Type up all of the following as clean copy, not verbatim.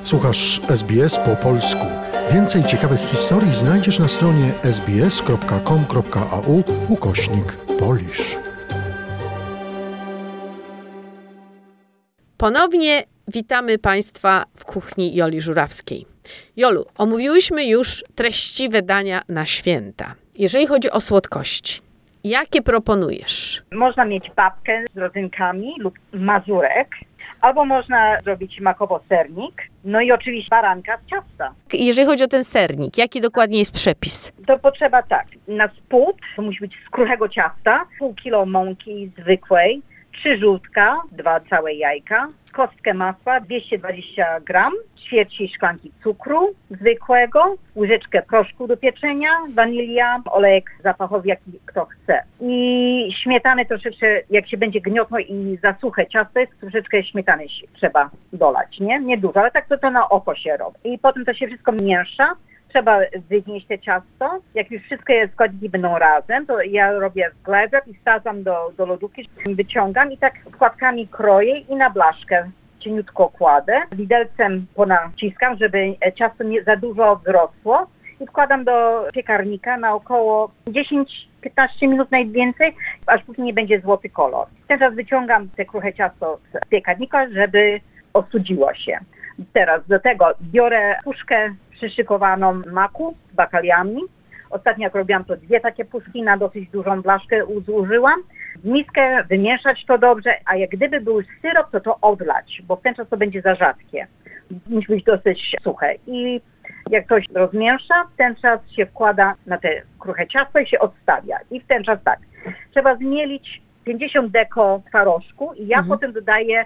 Słuchasz SBS po polsku. Więcej ciekawych historii znajdziesz na stronie sbs.com.au/Polish. Ponownie witamy Państwa w kuchni Joli Żurawskiej. Jolu, omówiłyśmy już treściwe dania na święta. Jeżeli chodzi o słodkości, jakie proponujesz? Można mieć babkę z rodzynkami lub mazurek, albo można zrobić makowo-sernik, no i oczywiście baranka z ciasta. Jeżeli chodzi o ten sernik, jaki dokładnie jest przepis? To potrzeba tak, na spód to musi być z kruchego ciasta, pół kilo mąki zwykłej, 3 żółtka, 2 całe jajka, kostkę masła, 220 gram, ćwierć szklanki cukru zwykłego, łyżeczkę proszku do pieczenia, wanilia, olejek zapachowy, jaki kto chce. I śmietany troszeczkę, jak się będzie gniotło i za suche ciasto jest, troszeczkę śmietany trzeba dolać, nie dużo, ale tak to na oko się robi. I potem to się wszystko miesza. Trzeba wygnieść te ciasto. Jak już wszystkie składniki będą razem, to ja robię zglezek i wsadzam do lodówki, wyciągam i tak płatkami kroję i na blaszkę cieniutko kładę. Widelcem ponaciskam, żeby ciasto nie za dużo wzrosło i wkładam do piekarnika na około 10-15 minut najwięcej, aż później nie będzie złoty kolor. Teraz wyciągam te kruche ciasto z piekarnika, żeby ostudziło się. Teraz do tego biorę puszkę przyszykowaną maku z bakaliami. Ostatnio jak robiłam, to 2 takie puszki na dosyć dużą blaszkę zużyłam. W miskę wymieszać to dobrze, a jak gdyby był syrop, to odlać, bo w ten czas to będzie za rzadkie. Musi być dosyć suche. I jak ktoś rozmiesza, w ten czas się wkłada na te kruche ciasto i się odstawia. I w ten czas tak, trzeba zmielić 50 deko twarożku i ja potem dodaję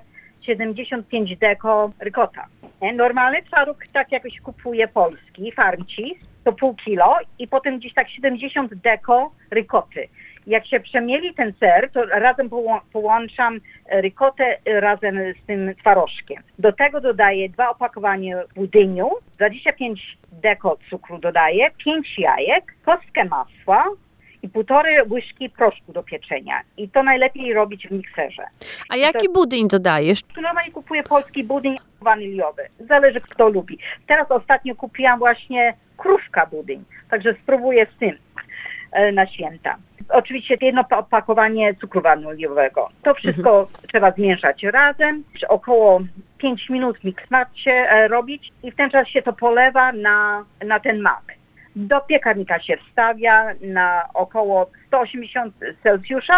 75 deko rykota. Normalny twaróg, tak jakoś kupuję polski, farm cheese, to pół kilo i potem gdzieś tak 70 deko rykoty. Jak się przemieli ten ser, to razem połączam rykotę razem z tym twarożkiem. Do tego dodaję 2 opakowania budyniu, 25 deko cukru dodaję, 5 jajek, kostkę masła i 1,5 łyżki proszku do pieczenia. I to najlepiej robić w mikserze. A jaki budyń dodajesz? Tu normalnie kupuję polski budyń waniliowy. Zależy kto lubi. Teraz ostatnio kupiłam właśnie krówka budyń. Także spróbuję z tym na święta. Oczywiście jedno opakowanie cukru waniliowego. To wszystko trzeba zmieszać razem. Około 5 minut miksmacie robić i w ten czas się to polewa na ten mak. Do piekarnika się wstawia na około 180 Celsjusza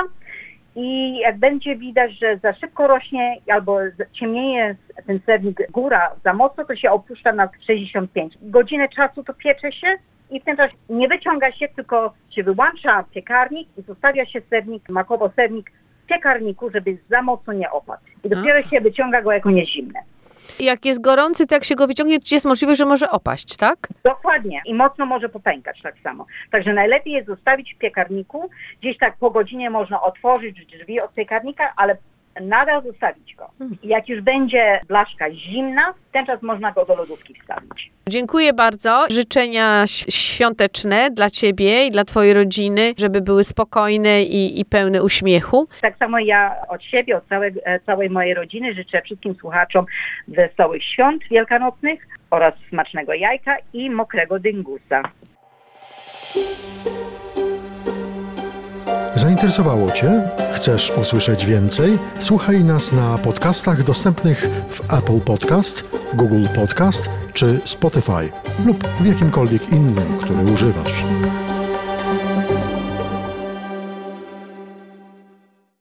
i jak będzie widać, że za szybko rośnie albo ciemnieje ten sernik góra za mocno, to się opuszcza na 65. Godzinę czasu to piecze się i w ten czas nie wyciąga się, tylko się wyłącza piekarnik i zostawia się sernik, makowo-sernik w piekarniku, żeby za mocno nie opadł. I dopiero się wyciąga go, jak on jest zimny. Jak jest gorący, to jak się go wyciągnie, to jest możliwość, że może opaść, tak? Dokładnie. I mocno może popękać tak samo. Także najlepiej jest zostawić w piekarniku. Gdzieś tak po godzinie można otworzyć drzwi od piekarnika, ale nadal zostawić go. I jak już będzie blaszka zimna, w ten czas można go do lodówki wstawić. Dziękuję bardzo. Życzenia świąteczne dla Ciebie i dla Twojej rodziny, żeby były spokojne i pełne uśmiechu. Tak samo ja od siebie, od całej mojej rodziny życzę wszystkim słuchaczom wesołych świąt wielkanocnych oraz smacznego jajka i mokrego dyngusa. Zainteresowało Cię? Chcesz usłyszeć więcej? Słuchaj nas na podcastach dostępnych w Apple Podcast, Google Podcast czy Spotify lub w jakimkolwiek innym, który używasz.